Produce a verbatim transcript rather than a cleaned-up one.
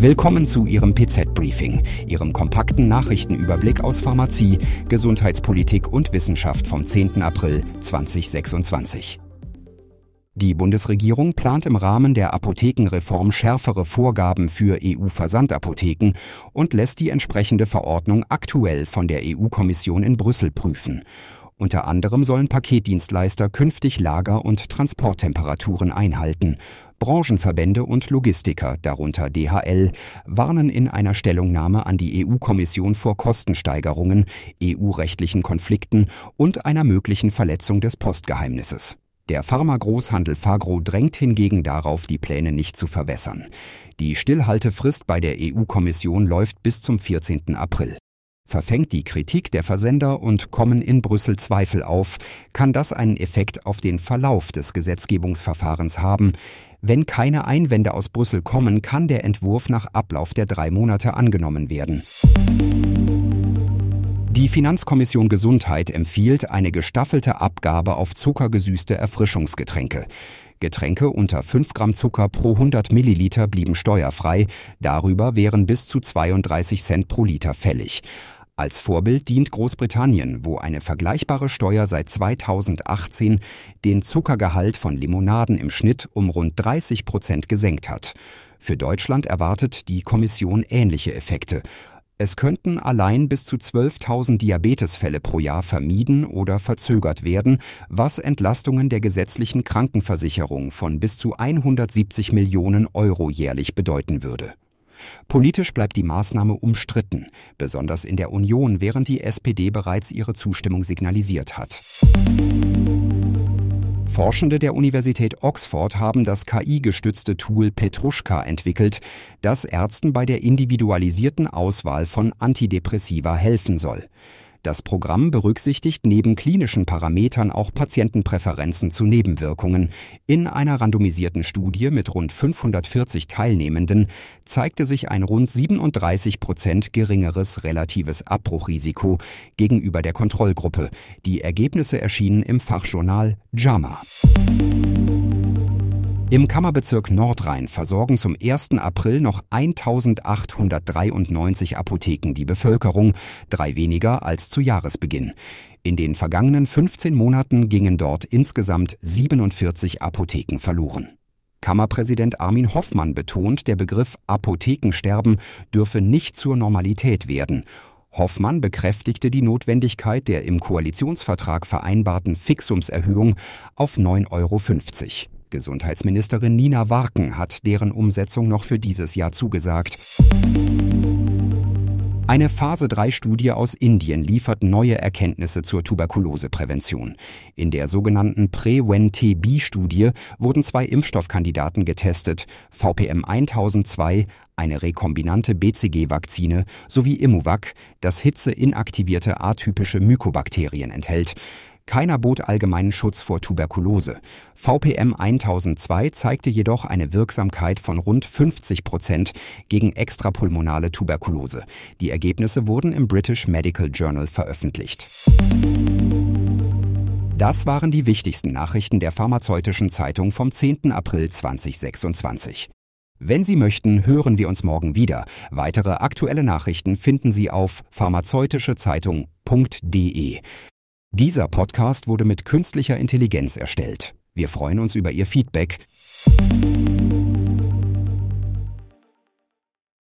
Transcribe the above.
Willkommen zu Ihrem P Z-Briefing, Ihrem kompakten Nachrichtenüberblick aus Pharmazie, Gesundheitspolitik und Wissenschaft vom zehnten April zweitausendsechsundzwanzig. Die Bundesregierung plant im Rahmen der Apothekenreform schärfere Vorgaben für E U-Versandapotheken und lässt die entsprechende Verordnung aktuell von der E U-Kommission in Brüssel prüfen. Unter anderem sollen Paketdienstleister künftig Lager- und Transporttemperaturen einhalten. Branchenverbände und Logistiker, darunter D H L, warnen in einer Stellungnahme an die E U-Kommission vor Kostensteigerungen, E U-rechtlichen Konflikten und einer möglichen Verletzung des Postgeheimnisses. Der Pharmagroßhandel Fagro drängt hingegen darauf, die Pläne nicht zu verwässern. Die Stillhaltefrist bei der E U-Kommission läuft bis zum vierzehnten April. Verfängt die Kritik der Versender und kommen in Brüssel Zweifel auf, kann das einen Effekt auf den Verlauf des Gesetzgebungsverfahrens haben. Wenn keine Einwände aus Brüssel kommen, kann der Entwurf nach Ablauf der drei Monate angenommen werden. Die Finanzkommission Gesundheit empfiehlt eine gestaffelte Abgabe auf zuckergesüßte Erfrischungsgetränke. Getränke unter fünf Gramm Zucker pro hundert Milliliter blieben steuerfrei, darüber wären bis zu zweiunddreißig Cent pro Liter fällig. Als Vorbild dient Großbritannien, wo eine vergleichbare Steuer seit zweitausendachtzehn den Zuckergehalt von Limonaden im Schnitt um rund dreißig Prozent gesenkt hat. Für Deutschland erwartet die Kommission ähnliche Effekte. Es könnten allein bis zu zwölftausend Diabetesfälle pro Jahr vermieden oder verzögert werden, was Entlastungen der gesetzlichen Krankenversicherung von bis zu hundertsiebzig Millionen Euro jährlich bedeuten würde. Politisch bleibt die Maßnahme umstritten, besonders in der Union, während die S P D bereits ihre Zustimmung signalisiert hat. Forschende der Universität Oxford haben das K I-gestützte Tool Petruschka entwickelt, das Ärzten bei der individualisierten Auswahl von Antidepressiva helfen soll. Das Programm berücksichtigt neben klinischen Parametern auch Patientenpräferenzen zu Nebenwirkungen. In einer randomisierten Studie mit rund fünfhundertvierzig Teilnehmenden zeigte sich ein rund siebenunddreißig Prozent geringeres relatives Abbruchrisiko gegenüber der Kontrollgruppe. Die Ergebnisse erschienen im Fachjournal JAMA. Im Kammerbezirk Nordrhein versorgen zum ersten April noch eintausendachthundertdreiundneunzig Apotheken die Bevölkerung, drei weniger als zu Jahresbeginn. In den vergangenen fünfzehn Monaten gingen dort insgesamt siebenundvierzig Apotheken verloren. Kammerpräsident Armin Hoffmann betont, der Begriff Apothekensterben dürfe nicht zur Normalität werden. Hoffmann bekräftigte die Notwendigkeit der im Koalitionsvertrag vereinbarten Fixumserhöhung auf neun Euro fünfzig. Gesundheitsministerin Nina Warken hat deren Umsetzung noch für dieses Jahr zugesagt. Eine Phase drei Studie aus Indien liefert neue Erkenntnisse zur Tuberkuloseprävention. In der sogenannten Pre-Wen-T B-Studie wurden zwei Impfstoffkandidaten getestet, V P M tausendzwei, eine rekombinante B C G-Vakzine, sowie Immuvac, das hitzeinaktivierte atypische Mykobakterien enthält. Keiner bot allgemeinen Schutz vor Tuberkulose. V P M tausendzwei zeigte jedoch eine Wirksamkeit von rund fünfzig Prozent gegen extrapulmonale Tuberkulose. Die Ergebnisse wurden im British Medical Journal veröffentlicht. Das waren die wichtigsten Nachrichten der Pharmazeutischen Zeitung vom zehnten April zweitausendsechsundzwanzig. Wenn Sie möchten, hören wir uns morgen wieder. Weitere aktuelle Nachrichten finden Sie auf pharmazeutischezeitung punkt de. Dieser Podcast wurde mit künstlicher Intelligenz erstellt. Wir freuen uns über Ihr Feedback.